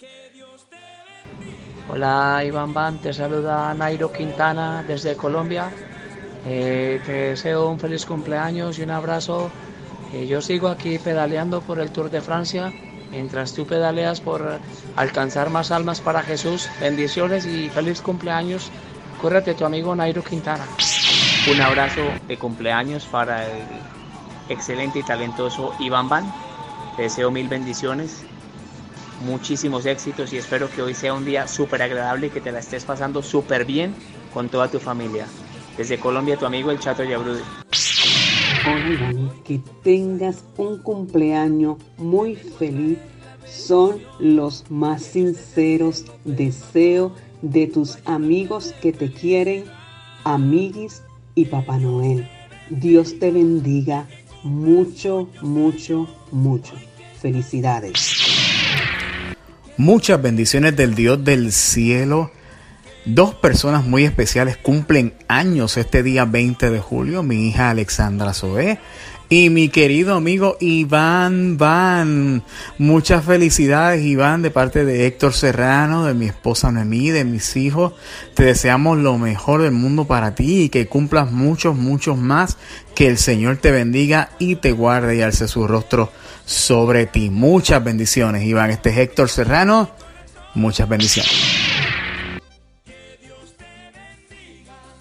Hola Iván Van, te saluda Nairo Quintana desde Colombia. Te deseo un feliz cumpleaños y un abrazo. Yo sigo aquí pedaleando por el Tour de Francia mientras tú pedaleas por alcanzar más almas para Jesús. Bendiciones y feliz cumpleaños. Cuídate, tu amigo Nairo Quintana. Un abrazo de cumpleaños para el excelente y talentoso Iván Van. Te deseo mil bendiciones, muchísimos éxitos y espero que hoy sea un día súper agradable y que te la estés pasando súper bien con toda tu familia. Desde Colombia, tu amigo el Chato Yabrude. Hola Iván, que tengas un cumpleaños muy feliz. Son los más sinceros deseos de tus amigos que te quieren, amiguis y Papá Noel. Dios te bendiga mucho, mucho, mucho. Felicidades. Muchas bendiciones del Dios del cielo. Dos personas muy especiales cumplen años este día 20 de julio. Mi hija Alexandra Zoé y mi querido amigo Iván Van. Muchas felicidades, Iván, de parte de Héctor Serrano, de mi esposa Noemí, de mis hijos. Te deseamos lo mejor del mundo para ti y que cumplas muchos, muchos más. Que el Señor te bendiga y te guarde y alce su rostro sobre ti. Muchas bendiciones, Iván. Este es Héctor Serrano. Muchas bendiciones.